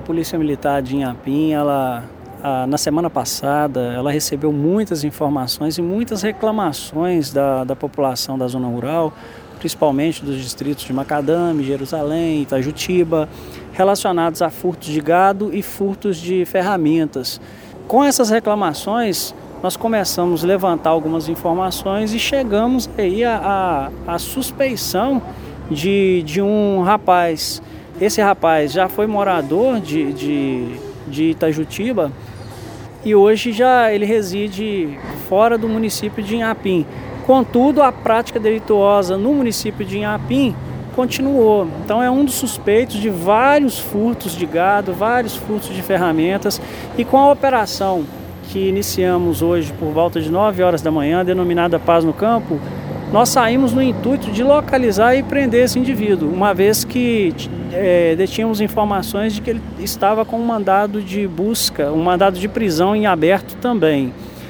Polícia Militar de Inhapim, na semana passada, ela recebeu muitas informações e muitas reclamações da população da zona rural, principalmente dos distritos de Macadame, Jerusalém, Itajutiba, relacionados a furtos de gado e furtos de ferramentas. Com essas reclamações, nós começamos a levantar algumas informações e chegamos aí à suspeição de um rapaz. Esse rapaz já foi morador de Itajutiba e hoje ele reside fora do município de Inhapim. Contudo, a prática delituosa no município de Inhapim continuou. Então é um dos suspeitos de vários furtos de gado, vários furtos de ferramentas, e com a operação que iniciamos hoje por volta de 9 horas da manhã, denominada Paz no Campo, nós saímos no intuito de localizar e prender esse indivíduo, uma vez que detínhamos informações de que ele estava com um mandado de busca, um mandado de prisão em aberto também.